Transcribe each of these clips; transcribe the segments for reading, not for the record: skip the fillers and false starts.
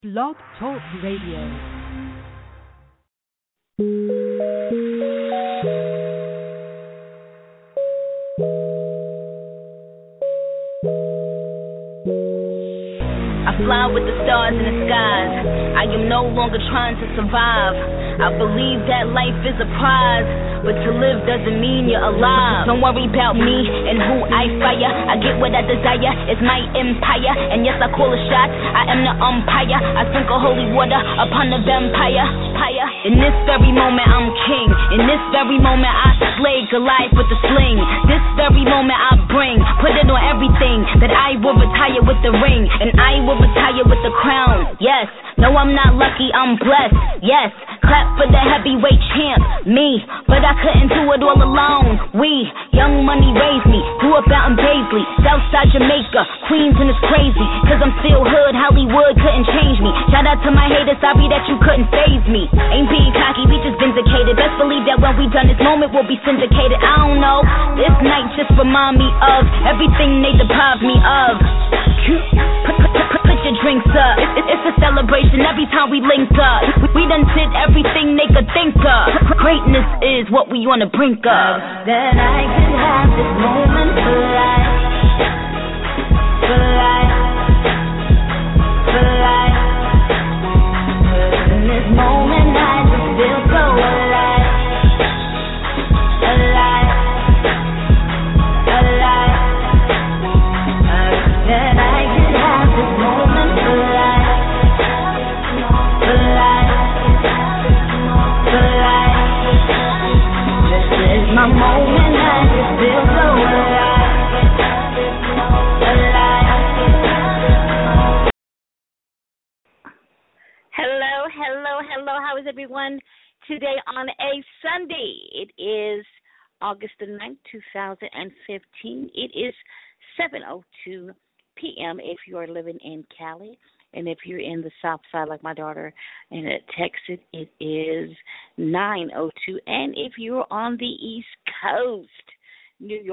Blog Talk Radio. I fly with the stars in the skies. I am no longer trying to survive. I believe that life is a prize, but to live doesn't mean you're alive. Don't worry about me and who I fire. I get what I desire, it's my empire. And yes, I call a shot, I am the umpire. I sprinkle holy water upon the vampire. In this very moment I'm king. In this very moment I slay Goliath with the sling. This very moment I put it on everything. That I will retire with the ring, and I will retire with the crown. Yes, no, I'm not lucky, I'm blessed. Yes, clap for the heavyweight champ, me. But I couldn't do it all alone. We, Young Money raised me, grew up out in Paisley, Southside Jamaica, Queens, and it's crazy, cause I'm still hood, Hollywood couldn't change me. Shout out to my haters, sorry that you couldn't faze me. Ain't being cocky, we just vindicated. Best believe that when we done this moment, we'll be syndicated. I don't know, this night just remind me of everything they deprived me of. Put your drinks up, it's a celebration every time we link up. We done did everything they could think of. Greatness is what we on the brink of. That I could have this moment for life, for life, for life. In this moment I just feel so alive, alive, alive. That I could have this moment for life, for life, for life. This is my moment, I just feel so alive, alive. Hello, hello, hello. How is everyone today on a Sunday? It is August the 9th, 2015. It is 7:02 p.m. if you are living in Cali. And if you're in the South Side like my daughter in Texas, it is 9:02. And if you're on the East Coast, New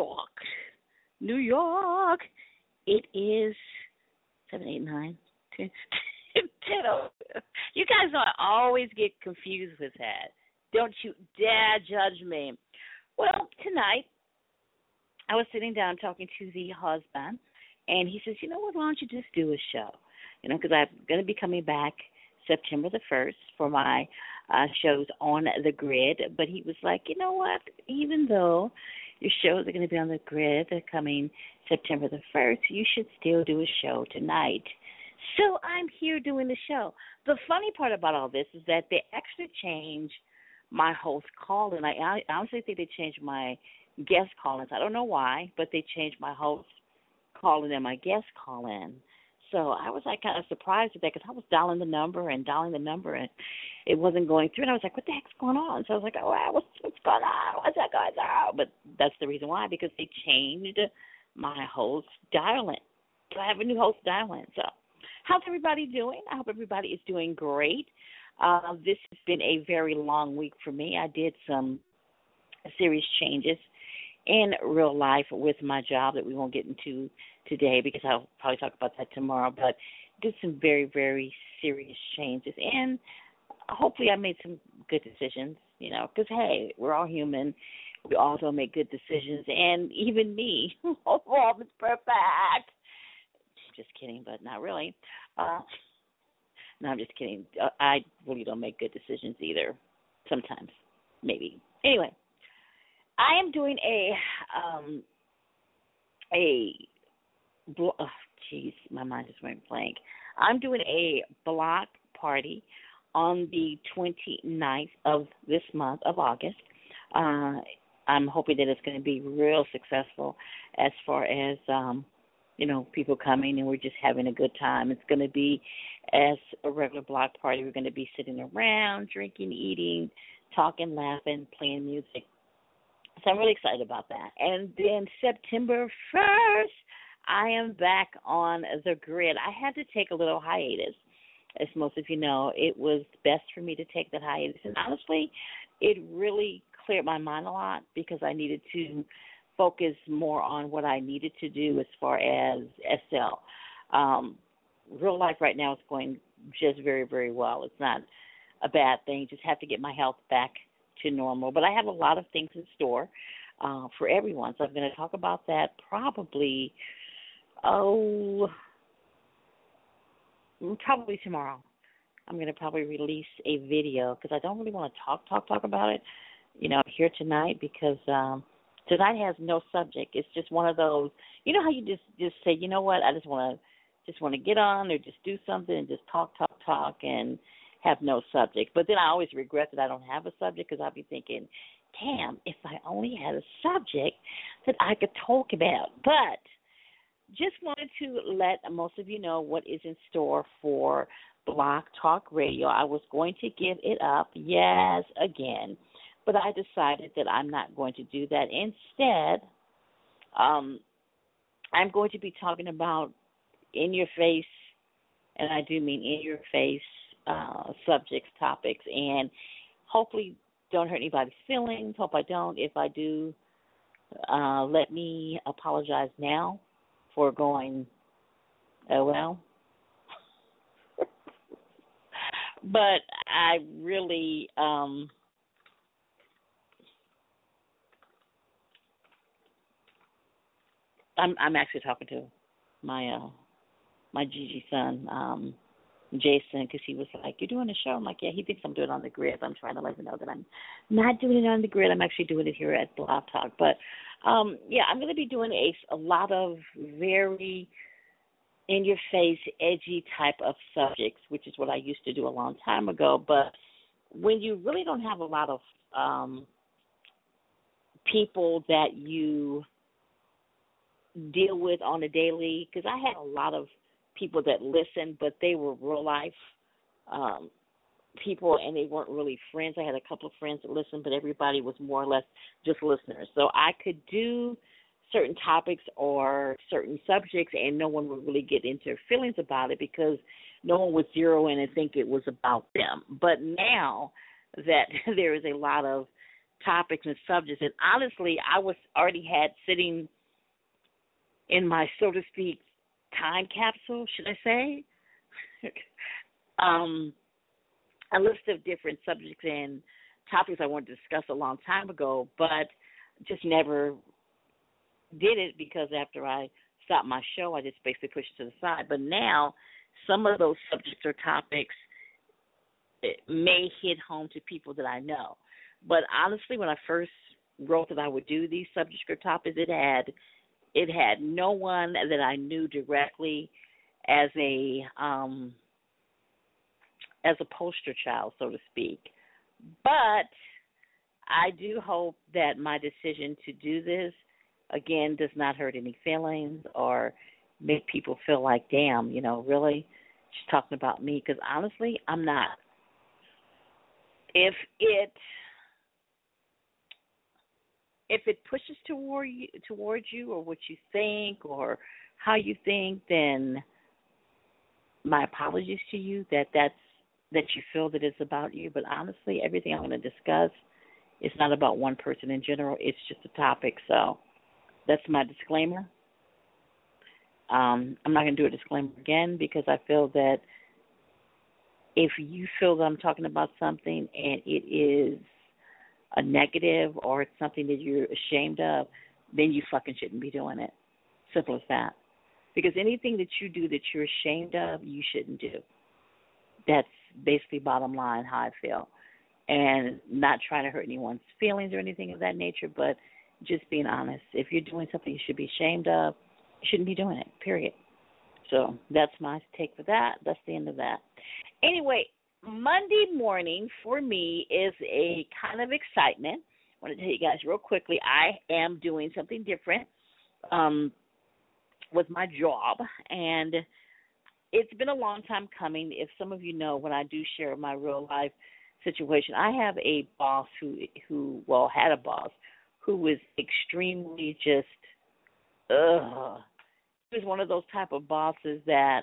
York, it is 7, 8, 9, 10. 10. You guys know I always get confused with that. Don't you dare judge me. Well, tonight I was sitting down talking to the husband, and he says, you know what, why don't you just do a show? You know, because I'm going to be coming back September the 1st for my shows on the grid. But he was like, you know what, even though your shows are going to be on the grid, they're coming September the 1st, you should still do a show tonight. So I'm here doing the show. The funny part about all this is that they actually changed my host call-in. I honestly think they changed my guest call-ins. I don't know why, but they changed my host call-in and my guest call-in. So I was like kind of surprised with that because I was dialing the number and it wasn't going through. And I was like, what the heck's going on? So I was like, oh, wow, what's going on? What's that going on? But that's the reason why, because they changed my host dial-in. So I have a new host dial-in. So how's everybody doing? I hope everybody is doing great. This has been a very long week for me. I did some serious changes in real life with my job that we won't get into today because I'll probably talk about that tomorrow, but did some very, very serious changes. And hopefully I made some good decisions, you know, because, hey, we're all human. We all don't make good decisions. And even me, all is perfect. Just kidding, but not really. No, I'm just kidding. I really don't make good decisions either. Sometimes, maybe. Anyway, I am doing my mind just went blank. I'm doing a block party on the 29th of this month of August. I'm hoping that it's going to be real successful as far as you know, people coming and we're just having a good time. It's going to be as a regular block party. We're going to be sitting around, drinking, eating, talking, laughing, playing music. So I'm really excited about that. And then September 1st, I am back on the grid. I had to take a little hiatus. As most of you know, it was best for me to take that hiatus. And honestly, it really cleared my mind a lot because I needed to focus more on what I needed to do as far as SL. Real life right now is going just very, very well. It's not a bad thing. Just have to get my health back to normal. But I have a lot of things in store for everyone. So I'm going to talk about that probably tomorrow. I'm going to probably release a video because I don't really want to talk about it, here tonight because tonight has no subject. It's just one of those, how you just say, you know what, I just want to get on or just do something and just talk and have no subject. But then I always regret that I don't have a subject because I'll be thinking, damn, if I only had a subject that I could talk about. But just wanted to let most of you know what is in store for Blog Talk Radio. I was going to give it up, yes, again, but I decided that I'm not going to do that. Instead, I'm going to be talking about in-your-face, and I do mean in-your-face subjects, topics, and hopefully don't hurt anybody's feelings. Hope I don't. If I do, let me apologize now for going, oh well. But I really, I'm actually talking to my Gigi son, Jason, because he was like, "You're doing a show?" I'm like, "Yeah." He thinks I'm doing it on the grid. I'm trying to let him know that I'm not doing it on the grid. I'm actually doing it here at Blog Talk. But I'm going to be doing a lot of very in-your-face, edgy type of subjects, which is what I used to do a long time ago. But when you really don't have a lot of people that you deal with on a daily, because I had a lot of people that listened, but they were real life people, and they weren't really friends. I had a couple of friends that listened, but everybody was more or less just listeners. So I could do certain topics or certain subjects, and no one would really get into their feelings about it because no one would zero in and think it was about them. But now that there is a lot of topics and subjects, and honestly, I was already had sitting in my, so to speak, time capsule, should I say, a list of different subjects and topics I wanted to discuss a long time ago, but just never did it because after I stopped my show, I just basically pushed it to the side. But now some of those subjects or topics may hit home to people that I know. But honestly, when I first wrote that I would do these subjects or topics, it had no one that I knew directly as a poster child, so to speak. But I do hope that my decision to do this, again, does not hurt any feelings or make people feel like, damn, really, she's talking about me. Because honestly, I'm not. If it pushes towards you or what you think or how you think, then my apologies to you that you feel that it's about you. But honestly, everything I'm going to discuss is not about one person in general. It's just a topic. So that's my disclaimer. I'm not going to do a disclaimer again because I feel that if you feel that I'm talking about something and it is a negative or it's something that you're ashamed of, then you fucking shouldn't be doing it. Simple as that. Because anything that you do that you're ashamed of, you shouldn't do. That's basically bottom line how I feel. And not trying to hurt anyone's feelings or anything of that nature, but just being honest. If you're doing something you should be ashamed of, you shouldn't be doing it, period. So that's my take for that. That's the end of that. Anyway, Monday morning for me is a kind of excitement. I want to tell you guys real quickly, I am doing something different with my job, and it's been a long time coming. If some of you know, when I do share my real life situation, I have a boss who had a boss who was extremely just, he was one of those type of bosses that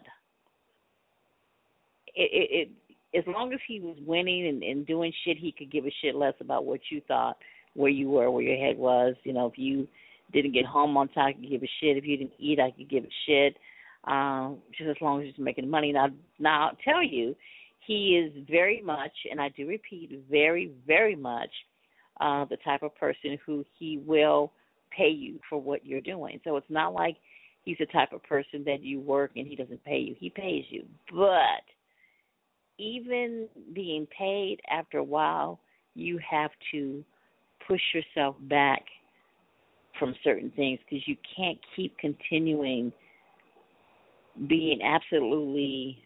it as long as he was winning and doing shit, he could give a shit less about what you thought, where you were, where your head was. If you didn't get home on time, I could give a shit. If you didn't eat, I could give a shit. just as long as he's making money. Now I'll tell you, he is very much, and I do repeat, very, very much the type of person who he will pay you for what you're doing. So it's not like he's the type of person that you work and he doesn't pay you. He pays you. But even being paid, after a while, you have to push yourself back from certain things because you can't keep continuing being absolutely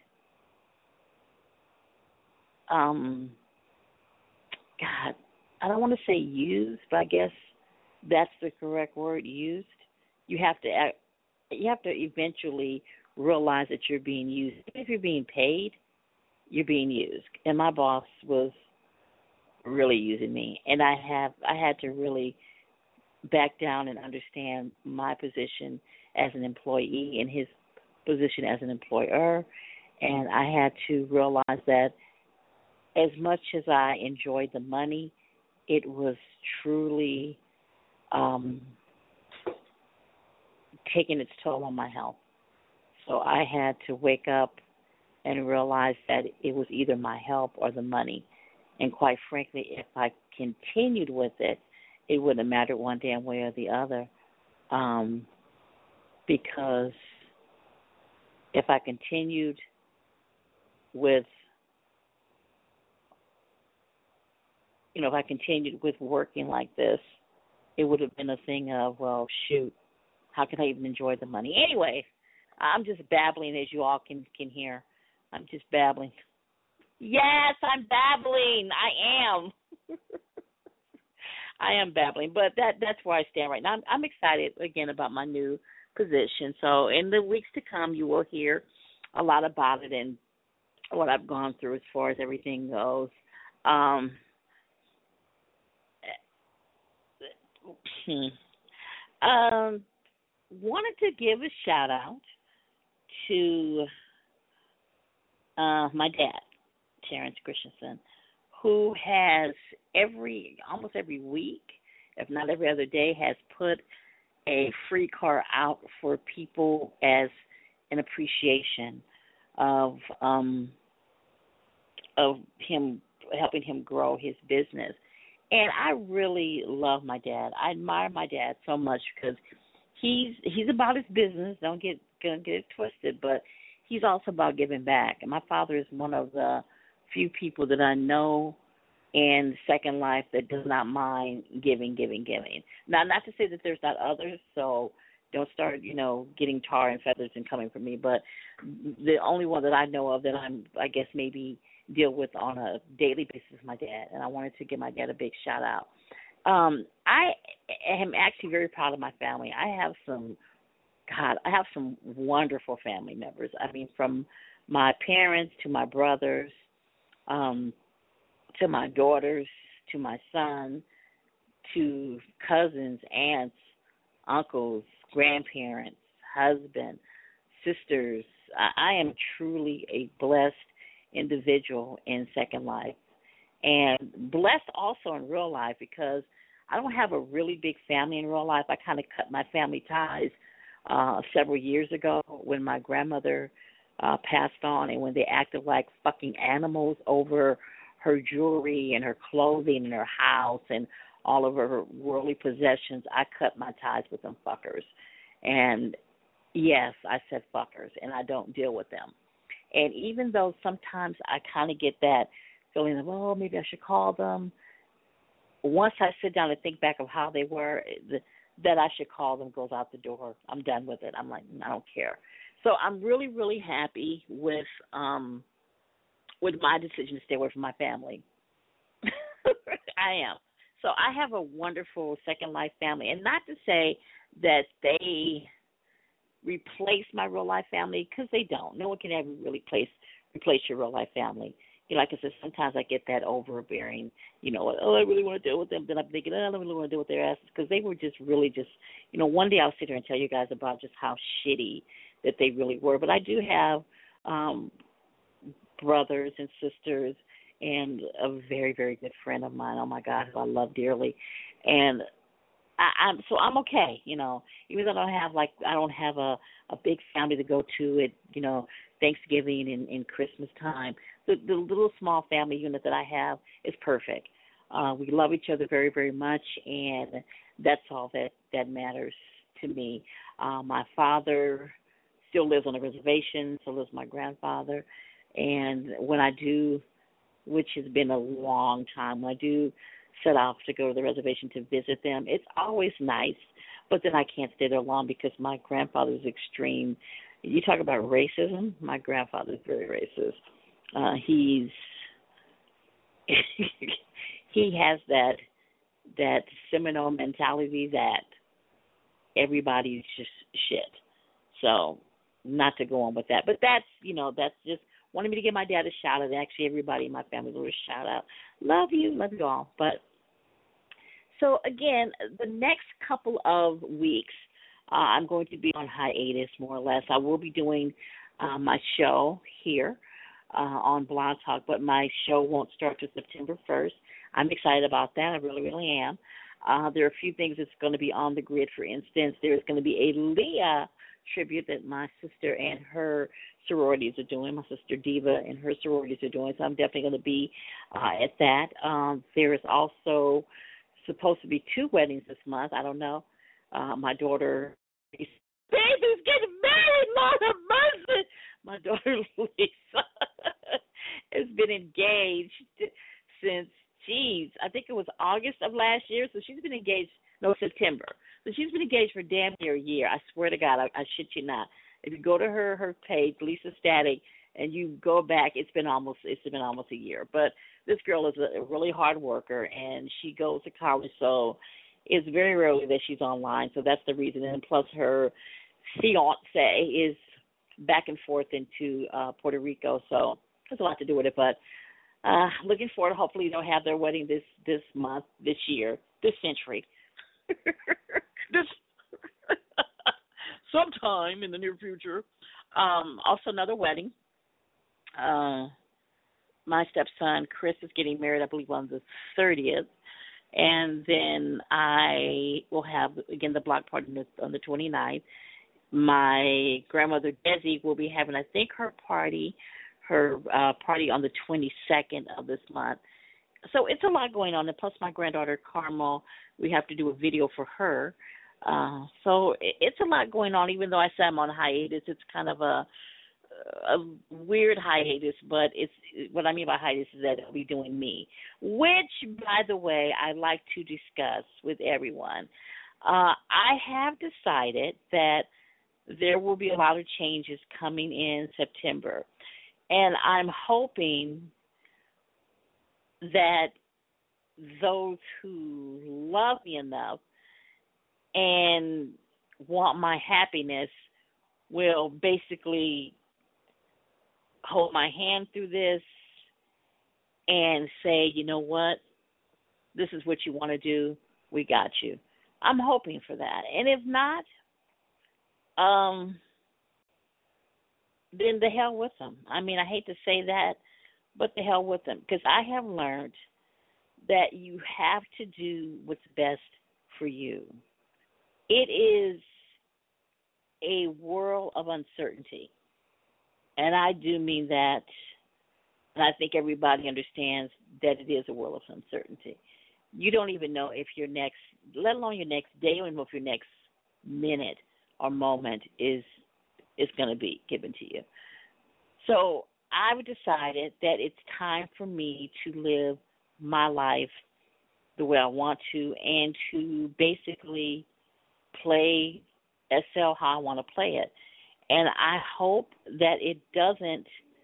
God, I don't want to say used, but I guess that's the correct word, used. You have to eventually realize that you're being used. Even if you're being paid, you're being used. And my boss was really using me, and I had to really back down and understand my position as an employee and his position as an employer, and I had to realize that as much as I enjoyed the money, it was truly taking its toll on my health. So I had to wake up and realize that it was either my health or the money. And quite frankly, if I continued with it, it wouldn't have mattered one damn way or the other. Because if I continued with working like this, it would have been a thing of, well, shoot, how can I even enjoy the money? Anyway, I'm just babbling, as you all can hear. I'm just babbling. Yes, I'm babbling. I am. I am babbling, but that's where I stand right now. I'm excited, again, about my new position. So in the weeks to come, you will hear a lot about it and what I've gone through as far as everything goes. Wanted to give a shout out to my dad, Terrence Christensen, who has almost every week, if not every other day, has put a free car out for people as an appreciation of him, helping him grow his business. And I really love my dad. I admire my dad so much because he's about his business. Don't get it twisted, but he's also about giving back. And my father is one of the few people that I know in Second Life that does not mind giving. Now, not to say that there's not others, so don't start, getting tar and feathers and coming for me. But the only one that I know of that I guess maybe deal with on a daily basis is my dad, and I wanted to give my dad a big shout out. I am actually very proud of my family. I have some wonderful family members. I mean, from my parents to my brothers, to my daughters, to my son, to cousins, aunts, uncles, grandparents, husband, sisters. I am truly a blessed individual in Second Life, and blessed also in real life because I don't have a really big family in real life. I kind of cut my family ties several years ago when my grandmother passed on, and when they acted like fucking animals over her jewelry and her clothing and her house and all of her worldly possessions. I cut my ties with them fuckers. And yes, I said fuckers, and I don't deal with them. And even though sometimes I kind of get that feeling of, oh, maybe I should call them, once I sit down and think back of how they were, that I should call them goes out the door. I'm done with it. I'm like, I don't care. So I'm really, really happy with my decision to stay away from my family. I am. So I have a wonderful Second Life family. And not to say that they replace my real life family, because they don't. No one can ever really replace your real life family. Like I said, sometimes I get that overbearing, oh, I really want to deal with them. Then I'm thinking, I don't really want to deal with their asses, because they were just really one day I'll sit here and tell you guys about just how shitty that they really were. But I do have brothers and sisters and a very, very good friend of mine, oh my God, who I love dearly. And I'm okay, even though I don't have a big family to go to at, Thanksgiving and Christmas time. The little small family unit that I have is perfect. We love each other very, very much, and that's all that matters to me. My father still lives on a reservation, so lives my grandfather, and when I do, which has been a long time, when I do set off to go to the reservation to visit them, it's always nice, but then I can't stay there long because my grandfather is extreme. You talk about racism, my grandfather is very racist. He has that Seminole mentality that everybody's just shit. So not to go on with that, but that's just wanted me to give my dad a shout out. Actually, everybody in my family will shout out. Love you all. But so again, the next couple of weeks, I'm going to be on hiatus, more or less. I will be doing my show here on Blog Talk, but my show won't start till September 1st. I'm excited about that. I really, really am. There are a few things that's going to be on the grid. For instance, there's going to be a Leah tribute that my sister and her sororities are doing. My sister Diva and her sororities are doing, so I'm definitely going to be at that. There is also supposed to be 2 weddings this month. I don't know. My daughter, baby's getting married, Lord have mercy. My daughter Lisa has been engaged since, I think it was August of last year. So she's been engaged, September. So she's been engaged for damn near a year. I swear to God, I shit you not. If you go to her page, Lisa Static, and you go back, it's been almost a year. But this girl is a really hard worker, and she goes to college, so it's very rarely that she's online. So that's the reason. And plus, her fiance is back and forth into Puerto Rico, so there's a lot to do with it. But looking forward. Hopefully, they'll have their wedding this month, this year, this century. Sometime in the near future. Also, another wedding. My stepson Chris is getting married, I believe, on the 30th, and then I will have again the block party on the 29th. My grandmother Desi will be having, I think, her party on the 22nd of this month. So it's a lot going on, and plus my granddaughter Carmel, we have to do a video for her. So it's a lot going on. Even though I say I'm on hiatus, it's kind of a weird hiatus, but it's what I mean by hiatus is that I'll be doing me, which, by the way, I like to discuss with everyone. I have decided that there will be a lot of changes coming in September, and I'm hoping that those who love me enough and want my happiness will basically hold my hand through this and say, you know what, this is what you want to do, we got you. I'm hoping for that. And if not, then the hell with them. I mean, I hate to say that, but the hell with them. Because I have learned that you have to do what's best for you. It is a world of uncertainty. And I do mean that, and I think everybody understands that it is a world of uncertainty. You don't even know if your next, let alone your next day, you don't even know if your next minute or moment is going to be given to you. So I've decided that it's time for me to live my life the way I want to and to basically play SL how I want to play it. And I hope that it doesn't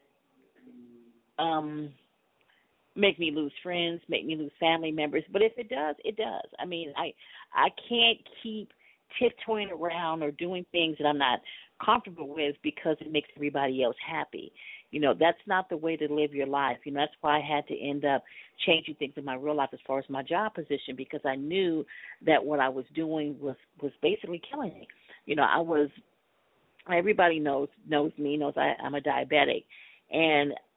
make me lose friends, make me lose family members. But if it does, it does. I mean, I can't keep tiptoeing around or doing things that I'm not comfortable with because it makes everybody else happy. You know, that's not the way to live your life. You know, that's why I had to end up changing things in my real life as far as my job position, because I knew that what I was doing was basically killing me. You know, everybody knows me, knows I'm a diabetic. And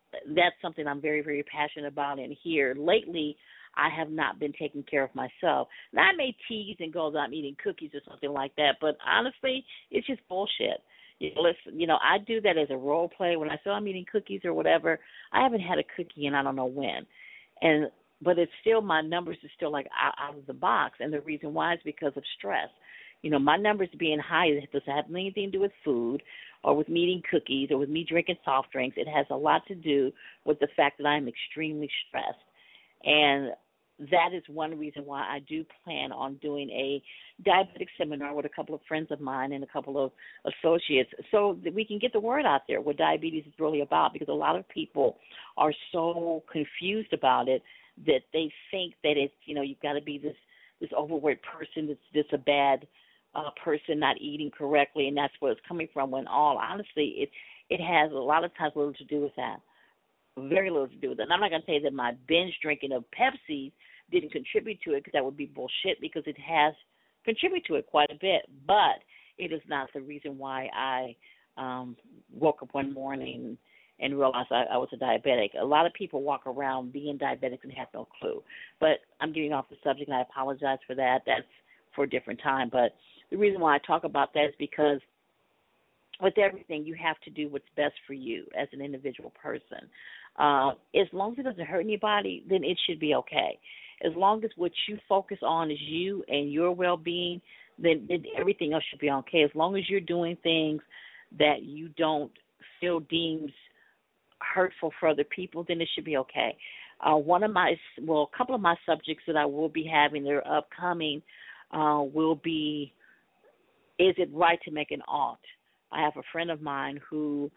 that's something I'm very, very passionate about. And here lately, I have not been taking care of myself. Now, I may tease and go that I'm eating cookies or something like that, but honestly, it's just bullshit. I do that as a role play. When I say I'm eating cookies or whatever, I haven't had a cookie in I don't know when. But it's still, my numbers are still like out of the box. And the reason why is because of stress. My numbers being high, it doesn't have anything to do with food or with me eating cookies or with me drinking soft drinks. It has a lot to do with the fact that I'm extremely stressed. And that is one reason why I do plan on doing a diabetic seminar with a couple of friends of mine and a couple of associates so that we can get the word out there what diabetes is really about, because a lot of people are so confused about it that they think that it's, you've got to be this overweight person that's a bad person not eating correctly, and that's where it's coming from, when all honestly it has a lot of times little to do with that. Very little to do with it. And I'm not going to say that my binge drinking of Pepsi didn't contribute to it, because that would be bullshit, because it has contributed to it quite a bit, but it is not the reason why I woke up one morning and realized I was a diabetic. A lot of people walk around being diabetics and have no clue. But I'm getting off the subject, and I apologize for that. That's for a different time. But the reason why I talk about that is because with everything, you have to do what's best for you as an individual person. As long as it doesn't hurt anybody, then it should be okay. As long as what you focus on is you and your well-being, then everything else should be okay. As long as you're doing things that you don't feel deems hurtful for other people, then it should be okay. A couple of my subjects that I will be having, they're upcoming, will be, is it right to make an alt? I have a friend of mine who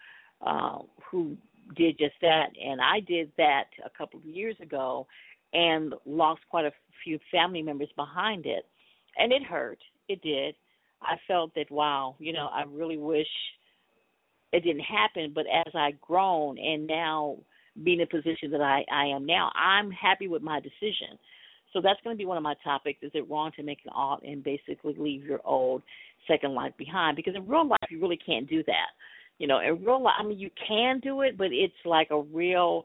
did just that, and I did that a couple of years ago and lost quite a few family members behind it, and it hurt. It did. I felt that, wow, I really wish it didn't happen, but as I've grown and now being in a position that I am now, I'm happy with my decision. So that's going to be one of my topics. Is it wrong to make an alt and basically leave your old second life behind? Because in real life, you really can't do that. In real life, you can do it, but it's like a real,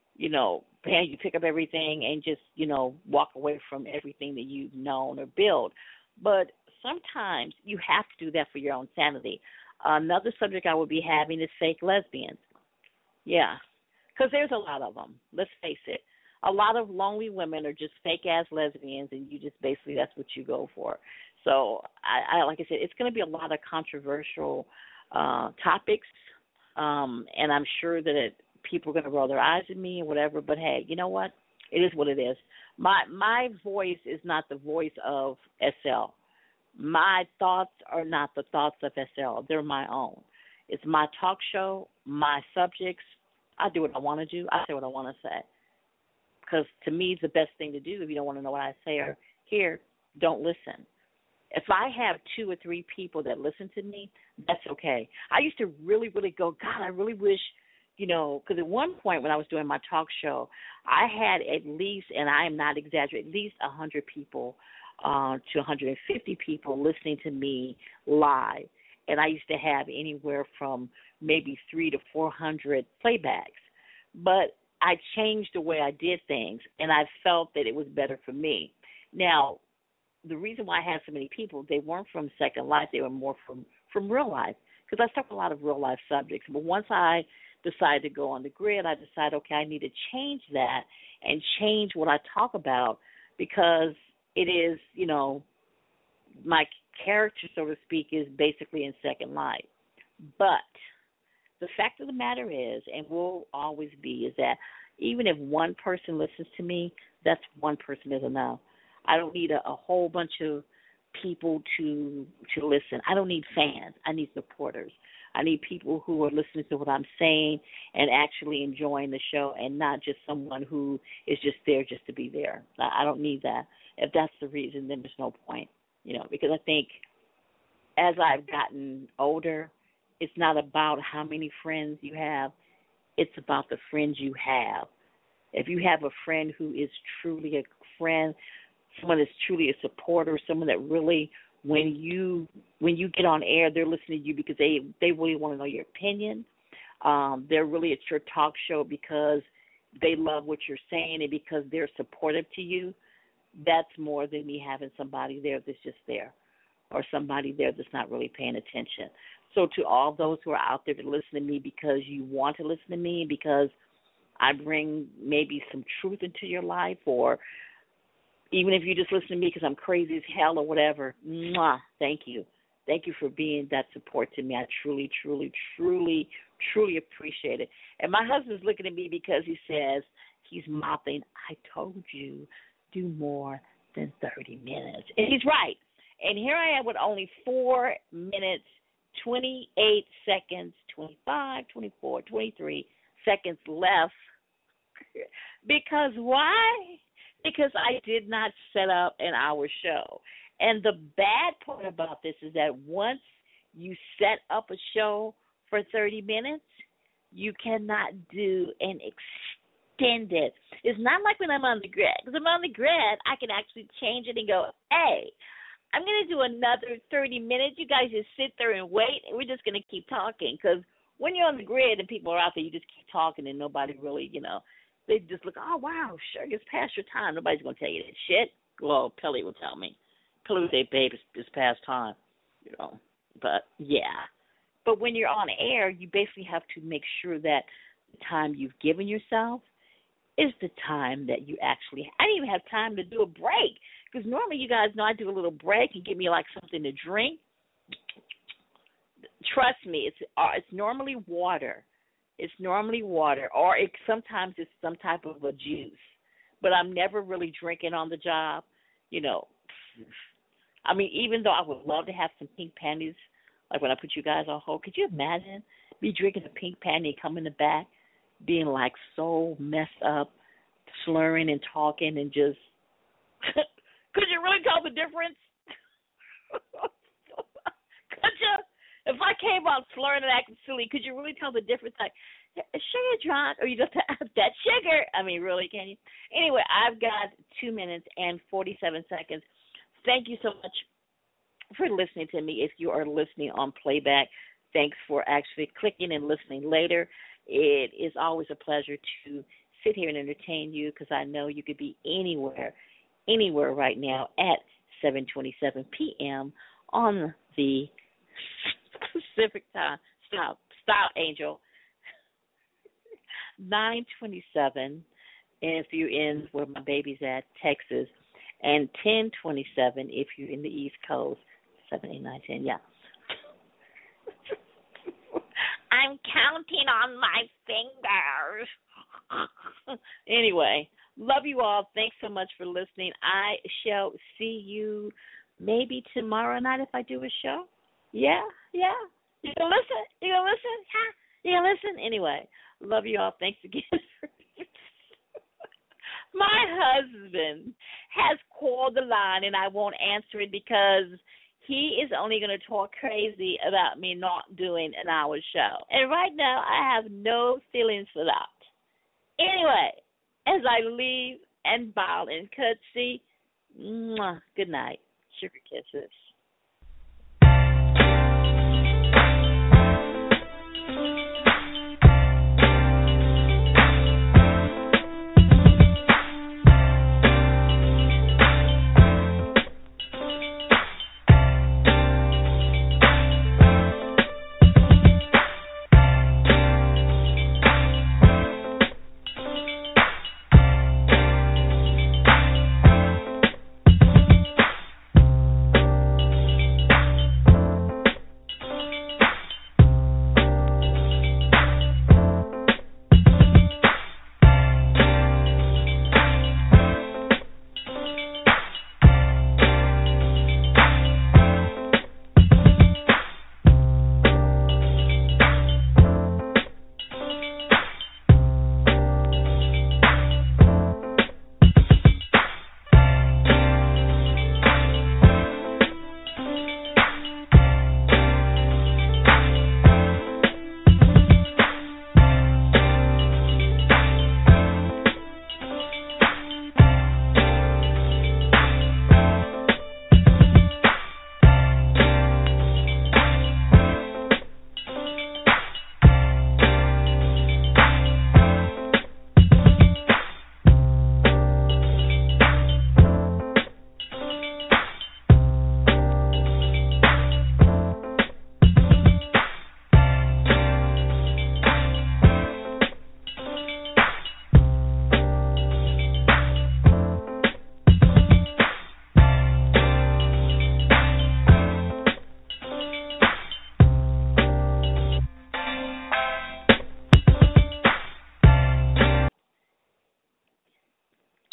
you pick up everything and just, walk away from everything that you've known or built. But sometimes you have to do that for your own sanity. Another subject I will be having is fake lesbians. Yeah, because there's a lot of them. Let's face it. A lot of lonely women are just fake-ass lesbians, and you just basically, that's what you go for. So, I like I said, it's going to be a lot of controversial topics, and I'm sure that people are going to roll their eyes at me and whatever, but hey, you know what? It is what it is. My voice is not the voice of SL. My thoughts are not the thoughts of SL. They're my own. It's my talk show, my subjects. I do what I want to do. I say what I want to say. Because to me, it's the best thing to do. If you don't want to know what I say or hear, don't listen. If I have 2 or 3 people that listen to me, that's okay. I used to really, really go, God, I really wish, because at one point when I was doing my talk show, I had at least, and I am not exaggerating, at least 100 people to 150 people listening to me live. And I used to have anywhere from maybe 300 to 400 playbacks. But I changed the way I did things, and I felt that it was better for me. Now, the reason why I had so many people, they weren't from Second Life. They were more from real life, because I talk a lot of real life subjects. But once I decided to go on the grid, I decided, okay, I need to change that and change what I talk about, because it is, my character, so to speak, is basically in Second Life. But the fact of the matter is, and will always be, is that even if one person listens to me, that's one person is enough. I don't need a whole bunch of people to listen. I don't need fans. I need supporters. I need people who are listening to what I'm saying and actually enjoying the show, and not just someone who is just there just to be there. I don't need that. If that's the reason, then there's no point, because I think as I've gotten older, it's not about how many friends you have. It's about the friends you have. If you have a friend who is truly a friend, someone that's truly a supporter, someone that really, when you get on air, they're listening to you because they really want to know your opinion. They're really at your talk show because they love what you're saying and because they're supportive to you. That's more than me having somebody there that's just there or somebody there that's not really paying attention. So to all those who are out there to listen to me because you want to listen to me, because I bring maybe some truth into your life, or even if you just listen to me because I'm crazy as hell or whatever, thank you. Thank you for being that support to me. I truly, truly, truly, truly appreciate it. And my husband's looking at me because he says, he's mouthing, I told you, do more than 30 minutes. And he's right. And here I am with only 4 minutes, 28 seconds, 25, 24, 23 seconds left. Because why? Because I did not set up an hour show. And the bad part about this is that once you set up a show for 30 minutes, you cannot do an extended. It's not like when I'm on the grid. Because I'm on the grid, I can actually change it and go, hey, I'm going to do another 30 minutes. You guys just sit there and wait, and we're just going to keep talking. Because when you're on the grid and people are out there, you just keep talking and nobody really, they just look, oh, wow, sure, it's past your time. Nobody's going to tell you that shit. Well, Pelly will tell me. Pelly would say, babe, it's past time, But, yeah. But when you're on air, you basically have to make sure that the time you've given yourself is the time that you actually – I didn't even have time to do a break because normally you guys know I do a little break and give me, like, something to drink. Trust me, it's normally water. It's normally water, or sometimes it's some type of a juice. But I'm never really drinking on the job, I mean, even though I would love to have some pink panties, like when I put you guys on hold, could you imagine me drinking a pink panty and come in the back, being like so messed up, slurring and talking and just, could you really tell the difference? Could you? If I came out slurring and acting silly, could you really tell the difference? Like, sugar drunk, or you just have that sugar? I mean, really, can you? Anyway, I've got 2 minutes and 47 seconds. Thank you so much for listening to me. If you are listening on playback, thanks for actually clicking and listening later. It is always a pleasure to sit here and entertain you because I know you could be anywhere right now at 7:27 p.m. on the Pacific time. Stop, Angel. 9:27 if you're in where my baby's at, Texas, and 10:27 if you're in the East Coast. 7, 8, 9, 10. Yeah. I'm counting on my fingers. Anyway, love you all. Thanks so much for listening. I shall see you maybe tomorrow night if I do a show. Yeah. You gonna listen? Huh? You gonna listen? Anyway, love you all. Thanks again. My husband has called the line, and I won't answer it because he is only going to talk crazy about me not doing an hour show. And right now, I have no feelings for that. Anyway, as I leave and bow and curtsy, good night. Sugar kisses.